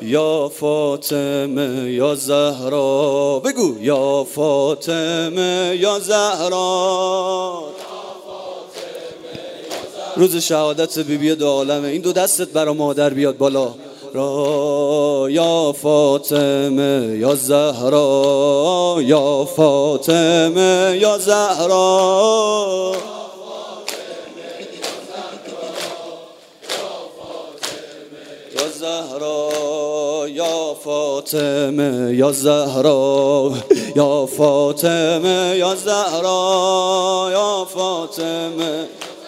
یا فاطمه یا زهرا، بگو یا فاطمه یا زهرا. روز شهادت بیبی دو عالمه، این دو دستت برا مادر بیاد بالا. یا فاطمه یا زهرا، یا فاطمه یا زهرا. یا زهرا یا فاطمه یا زهرا، یا فاطمه یا زهرا، یا فاطمه.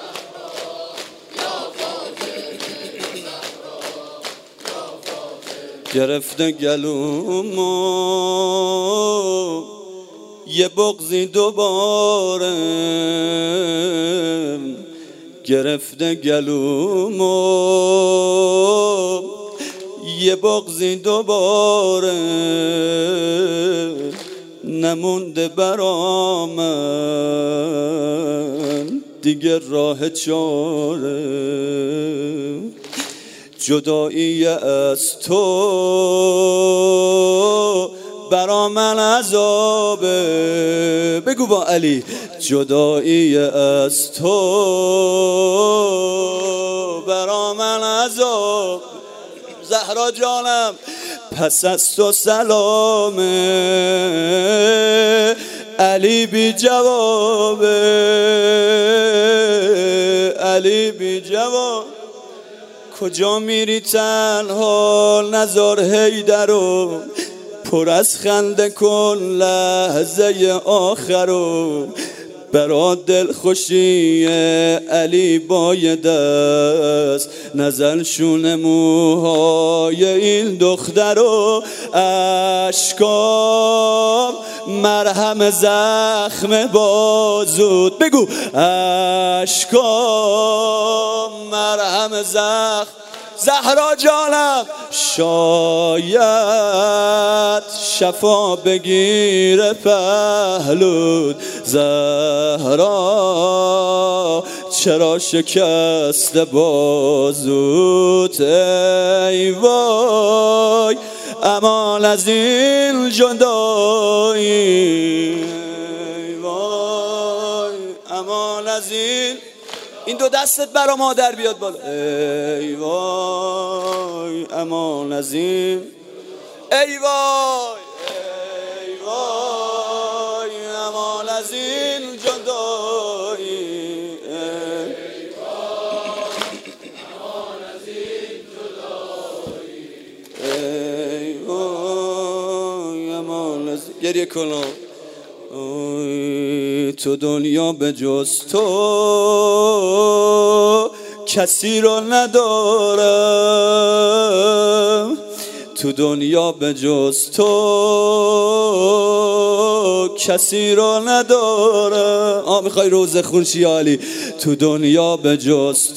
گرفته گلومو یه بغضی دوباره، گرفته گلومو یه بغضی دوباره، نمونده برا من دیگه راه چاره. جدایی از تو برا من عذابه، بگو با علی. جدایی از تو برا من عذاب. زهرا جانم پس از تو سلامه، علی بی جوابه، علی بی جواب. کجا میری تنها نزار حیدرو، پر از خنده کن لحظه آخرو. برا دل خوشی علی با یه دست نزل شونه موهای این دخترو. اشکام مرهم زخم بازود، بگو اشکام مرهم زخم. زهرا جانم شاید شفا بگیره پهلود. زهرا چرا شکست بازوت؟ ای وای امان از این جدایی، ای وای امان از این دو دستت برا مادر بیاد بالا. ای وای امان از این، ای وای، ای وای امان از این جدایی، ای وای امان از این. گریه کنم. تو دنیا به جز تو کسی رو ندارم، تو دنیا به جز تو کسی رو ندارم. میخوای روز خونشی علی؟ تو دنیا به جز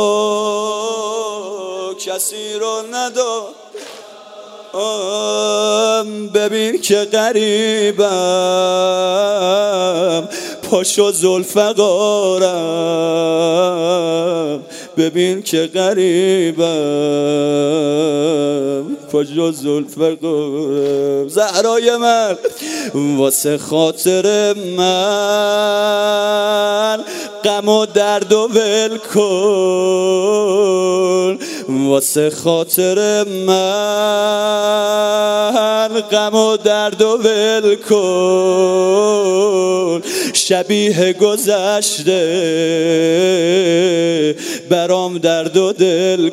تو کسی رو ندارم. ببین که غریبم پاشو ذوالفقارم، ببین که غریبم پاشو ذوالفقارم. زهرای من واسه خاطر من غم و درد و ول کن، واسه خاطر من غم و درد و ول کن. شبیه گذشته برام درد و دل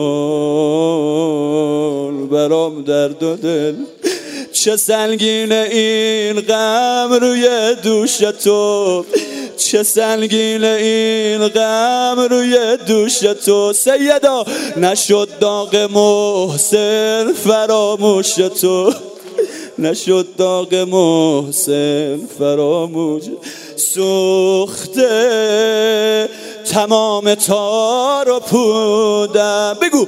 کن، برام درد و دل. چه سنگین این غم روی دوش تو، چه سنگین این غم روی دوش تو. سیدا نشد داغ محسن فراموش تو، نشد داغ محسن فراموش. سوخته تمام تار و پودم، بگو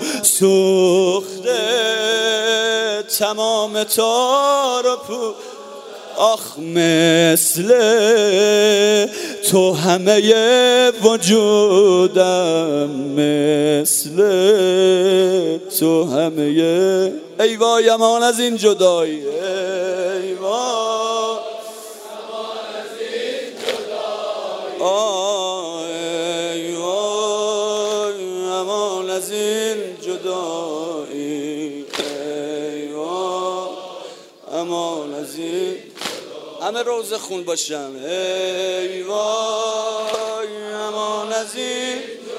سوخته تمام تار و پودم. آخ مثل تو همه وجودم، مثل تو همه. ای وای امان از این جدایی، ای وای ای وای امان از این جدایی، ای وای امان از این. همه روزه خون باشن. ای وای امان از این